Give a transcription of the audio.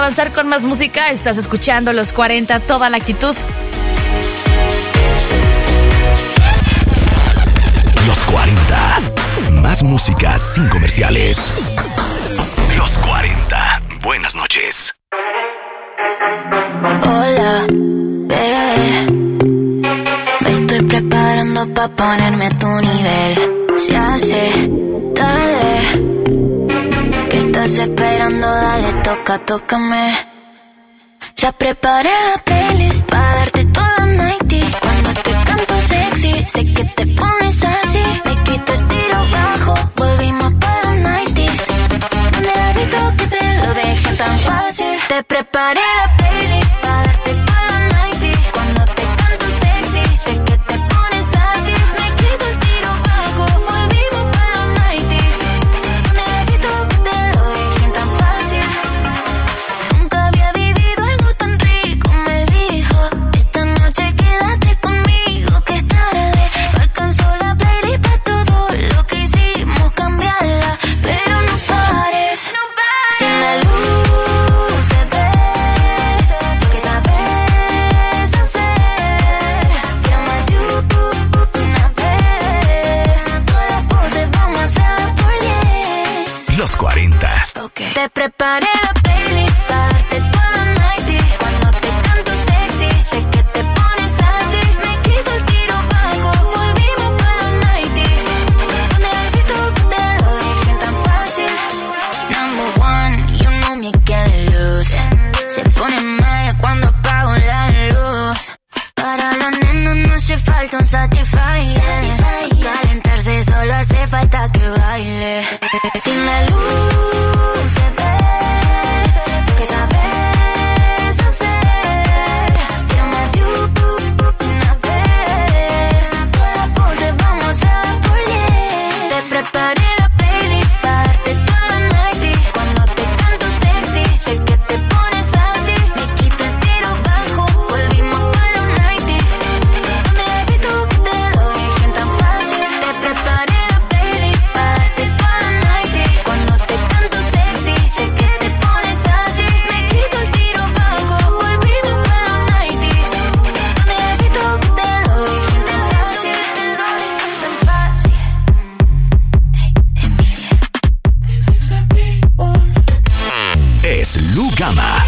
Avanzar con más música, estás escuchando Los 40, toda la actitud. Los 40. Más música sin comerciales. Los 40. Buenas noches. Hola, bebé. Me estoy preparando pa' ponerme a tu nivel. Se hace tarde. ¿Qué estás esperando? Dale, tócame. Ya preparé la playlist pa' darte toda nighty. Cuando te canto sexy, sé que te pones así. Me quito el tiro bajo, volvimos para los nighties. Donde has visto que te lo deje tan fácil. Te preparé la playlist pa' darte toda nighty. Cuando te canto sexy, sé que te pones así. Me quito el tiro bajo, volvimos para los nighties. Donde has visto que te lo deje tan fácil. Nunca había vivido algo tan rico, me dijo. Esta noche quédate conmigo, que es tarde. No alcanzó la playlist pa' todo lo que hicimos, cambiarla, pero no pares. Si la luz se ve, lo que sabes hacer. Llama a you una vez. Todas las poses vamos a hacer por 10. Los 40. Okay. Te preparé la playlist pa' darte toda nighty. Cuando te canto sexy, sé que te pones así. Me quito el tiro bajo, volvimos para los nighties. Donde has visto que te lo dejen tan fácil. Number one, you know me can't lose. Se pone mal cuando apago la luz. Para la nena no hace falta un Satisfyer. Calentarse solo hace falta que baile. Sin la luz se ve lo que sabes hacer. Llama a you una vez. Todas las poses vamos a hacer por 10. Te preparé la playlist pa' darte toda nighty. Cuando te canto sexy, sé que te pones así. Me quito el tiro bajo, volvimos para los nighties. Donde has visto que te lo dejen tan fácil. Te preparé la playlist pa' darte toda nighty. Cuando te canto sexy, sé que te pones así. Me quito el tiro bajo, volvimos para los nighties. Donde has visto que te lo dejen tan fácil. Tan fácil. Emilia. Es Lu Gama